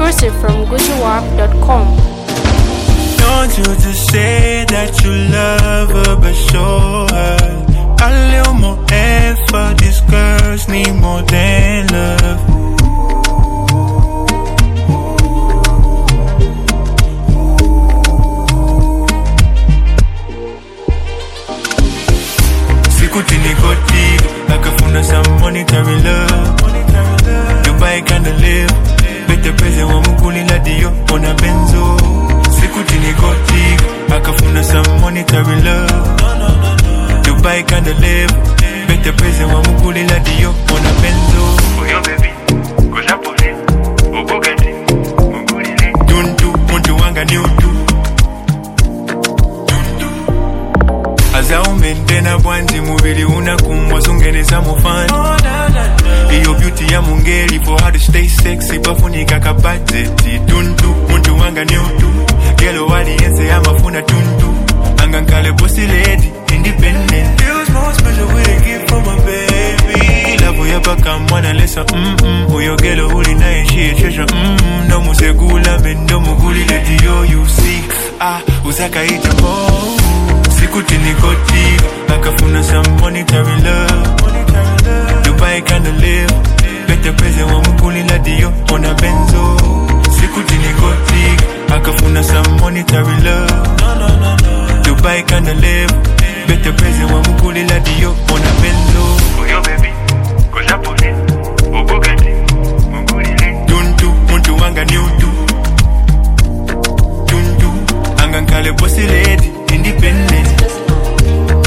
Exclusive from GucciWap.com. Want you to say that you love her, but show her a little more effort. These girls need more than love. Sikuti nikotik, akafuna some monetary love. Dubai kinda live, better present wa mukuli la dio, ona benzo. Sikuti nikotik, akafuna some monetary love. Dubai kinda live, better present wa mukuli la dio, ona benzo. Oh yo baby, kosa pole, obogati, mukuli le. Tuntu, muntu wanga ni utu. Aza umentena bwanji mubili unakumwa sungeneza mufani. Iyo beauty ya mungeli for her to stay sexy bafunika ka budget. Tuntu, muntu wanga ni utu. Gelo wali yense amafuna tuntu. Angankale bossy lady, independent. Feels more special with a gift from my baby. Love ya baka mwana lesa uyo gelo uli nae she treasure no musegula mendo muguli lady yo you see. Uzaka ita mo. Sikuti nikotik, akafuna some monetary love. Dubai kinda live, better present wa mukuli la dio, ona benzo. Sikuti nikotik, akafuna some monetary love. Dubai kinda live, better present wa mukuli la dio, ona benzo. Oh yo baby, kosa pole, obogati, mukuli le. Tuntu, muntu wanga ni utu. Tuntu, angankale bossy lady, independent.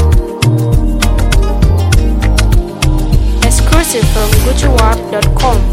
Exclusive from GucciWap.com.